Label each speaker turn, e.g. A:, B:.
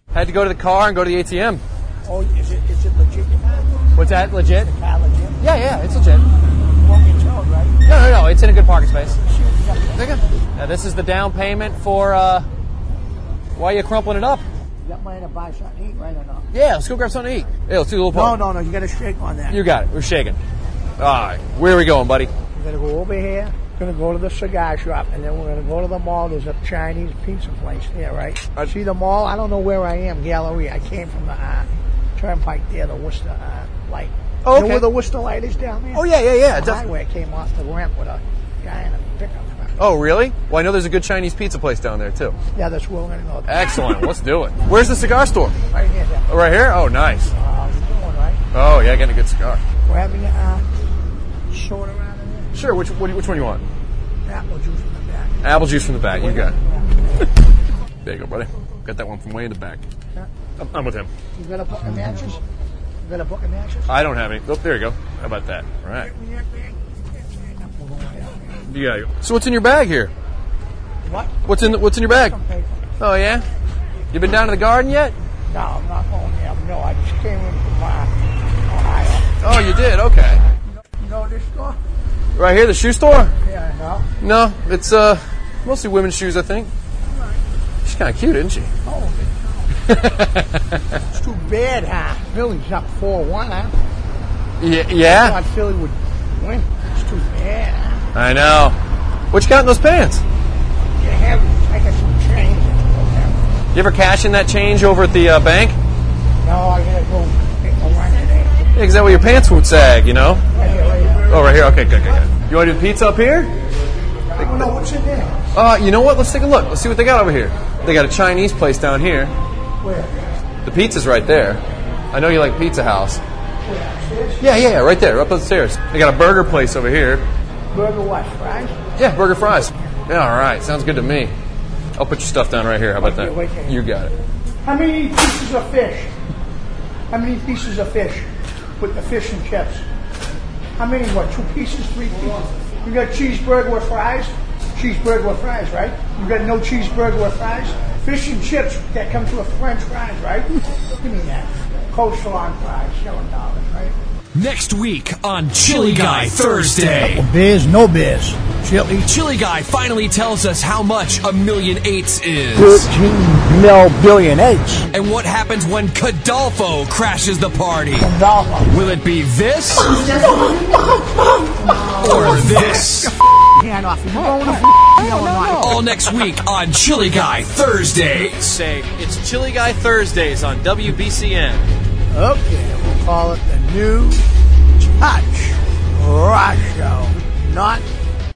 A: Had to go to the car and go to the ATM.
B: Oh, is it legit?
A: What's that? Legit?
B: Is the car legit?
A: Yeah, it's legit.
B: You won't get towed, right?
A: No, it's in a good parking space. Now, this is the down payment for, why are you crumpling it up?
B: You got money to buy something to eat, right or not?
A: Yeah, let's go grab something to eat. Yeah, let's do a little park.
B: No, you got to shake on that.
A: You got it. We're shaking. All right. Where are we going, buddy?
B: We're going to go over here. We're going to go to the cigar shop, and then we're going to go to the mall. There's a Chinese pizza place there, right? See the mall? I don't know where I am, Galleria. I came from the Turnpike there, the Worcester light.
A: Oh, okay.
B: You know where the Worcester light is down there?
A: Oh, yeah.
B: The highway came off the ramp with a guy in a pickup truck.
A: Oh, really? Well, I know there's a good Chinese pizza place down there, too.
B: Yeah, that's where we're going to go.
A: Excellent. Let's do it. Where's the cigar store?
B: Right here, yeah.
A: Oh, right here? Oh, nice.
B: You're doing right.
A: Oh, yeah, getting a good cigar.
B: We're having a soda around in there.
A: Sure. Which one you want?
B: Apple juice from the back.
A: Apple juice from the back. You got it. There you go, buddy. Got that one from way in the back.
B: Yeah.
A: I'm with him.
B: You got a book of matches? You got a book of matches?
A: I don't have any. Oh, there you go. How about that? All right. Yeah. So what's in your bag here?
B: What?
A: What's in your bag?
B: Some paper.
A: Oh, yeah? You been down to the garden yet?
B: No, I'm not going there. No, I just came in from Ohio.
A: Oh, you did? Okay.
B: You know this store?
A: Right here, the shoe store?
B: Yeah, no.
A: No, it's mostly women's shoes, I think. She's kind of cute, isn't she?
B: Oh, it's too bad, huh? Philly's up 4-1, huh?
A: Yeah?
B: I thought Philly would win. It's too bad, huh?
A: I know. What you got in those pants?
B: I got some change.
A: You ever cash in that change over at the bank?
B: No, I gotta go make a run today.
A: Yeah, because that way your pants won't sag, you know?
B: Right here.
A: Oh, right here? Okay, good. You want to do pizza up here?
B: I don't know what's in there.
A: You know what? Let's take a look. Let's see what they got over here. They got a Chinese place down here.
B: Where?
A: The pizza's right there. I know you like Pizza House.
B: Where? Upstairs?
A: Yeah, right there, up upstairs. They got a burger place over here.
B: Burger what? Fries?
A: Yeah, burger fries. Yeah, all right. Sounds good to me. I'll put your stuff down right here. How about that?
B: Wait here.
A: You got it.
B: How many pieces of fish? How many pieces of fish with the fish and chips? How many? What? 2 pieces? 3 pieces? You got cheeseburger with fries? Cheeseburger with fries, right? You got no cheeseburger with fries? Fish and chips that comes with French fries, right? Give me that. Coleslaw and fries, $7, right?
C: Next week on Chili Guy Thursday.
B: Biz, no biz.
C: Chili Guy finally tells us how much 1,000,008 is.
B: 13 billion eggs.
C: And what happens when Cadolfo crashes the party.
B: Cadolfo.
C: Will it be this? Or this?
B: Hand off. You're going to
C: All next week on Chili Guy Thursday.
A: Say, it's Chili Guy Thursdays on WBCN.
B: Okay, we'll call it the New Touch Rock Show. Not